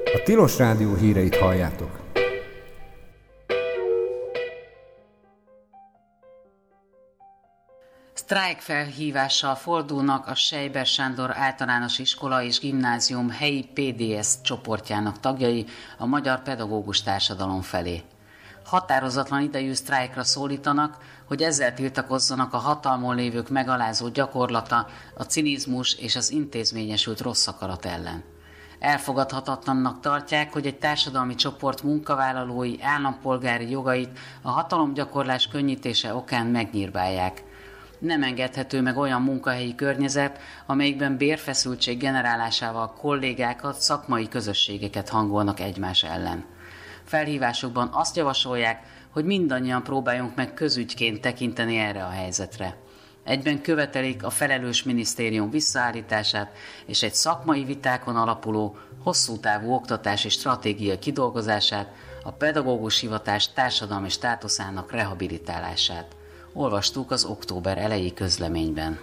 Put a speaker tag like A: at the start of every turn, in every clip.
A: A Tilos Rádió híreit halljátok.
B: Sztrájkfelhívással fordulnak a Seiber Sándor Általános Iskola és Gimnázium helyi PDS csoportjának tagjai a magyar pedagógus társadalom felé. Határozatlan idejű sztrájkra szólítanak, hogy ezzel tiltakozzanak a hatalmon lévők megalázó gyakorlata, a cinizmus és az intézményesült rossz akarat ellen. Elfogadhatatlannak tartják, hogy egy társadalmi csoport munkavállalói állampolgári jogait a hatalomgyakorlás könnyítése okán megnyírbálják. Nem engedhető meg olyan munkahelyi környezet, amelyikben bérfeszültség generálásával kollégákat, szakmai közösségeket hangolnak egymás ellen. Felhívásukban azt javasolják, hogy mindannyian próbáljunk meg közügyként tekinteni erre a helyzetre. Egyben követelik a felelős minisztérium visszaállítását és egy szakmai vitákon alapuló, hosszú távú oktatási stratégia kidolgozását, a pedagógus hivatás társadalmi státuszának rehabilitálását. Olvastuk az október eleji közleményben.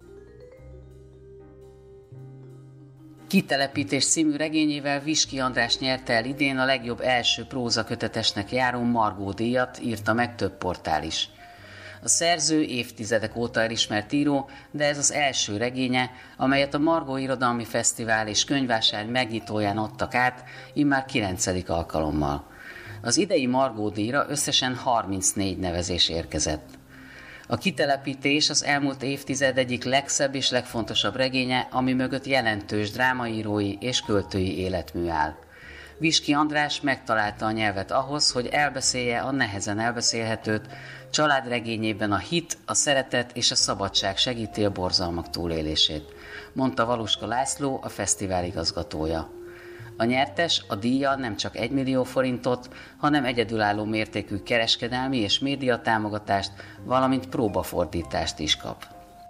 B: Kitelepítés című regényével Viski András nyerte el idén a legjobb első prózakötetesnek járó Margó-díjat, írta meg több portál is. A szerző évtizedek óta elismert író, de ez az első regénye, amelyet a Margó Irodalmi Fesztivál és Könyvvásár megnyitóján adtak át, immár 9. alkalommal. Az idei Margó-díjra összesen 34 nevezés érkezett. A Kitelepítés az elmúlt évtized egyik legszebb és legfontosabb regénye, ami mögött jelentős drámaírói és költői életmű áll. Viski András megtalálta a nyelvet ahhoz, hogy elbeszélje a nehezen elbeszélhetőt, családregényében a hit, a szeretet és a szabadság segíti a borzalmak túlélését, mondta Valuska László, a fesztivál igazgatója. A nyertes a díja nem csak 1 millió forintot, hanem egyedülálló mértékű kereskedelmi és médiatámogatást, valamint próbafordítást is kap.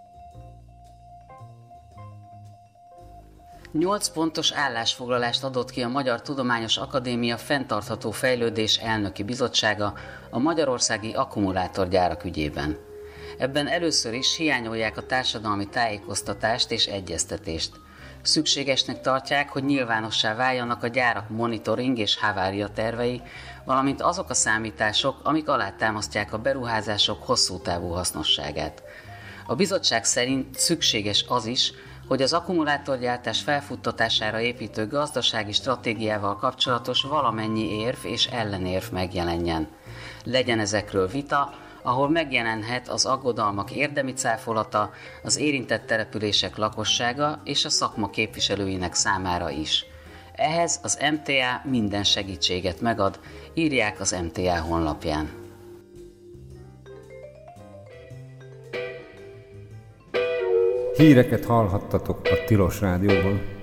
B: 8 pontos állásfoglalást adott ki a Magyar Tudományos Akadémia Fenntartható Fejlődés elnöki bizottsága a magyarországi akkumulátorgyárak ügyében. Ebben először is hiányolják a társadalmi tájékoztatást és egyeztetést. Szükségesnek tartják, hogy nyilvánossá váljanak a gyárak monitoring és havária tervei, valamint azok a számítások, amik alátámasztják a beruházások hosszú távú hasznosságát. A bizottság szerint szükséges az is, hogy az akkumulátorgyártás felfuttatására építő gazdasági stratégiával kapcsolatos valamennyi érv és ellenérv megjelenjen. Legyen ezekről vita, ahol megjelenhet az aggodalmak érdemi cáfolata, az érintett települések lakossága és a szakma képviselőinek számára is. Ehhez az MTA minden segítséget megad, írják az MTA honlapján.
A: Híreket hallhattatok a Tilos Rádióban.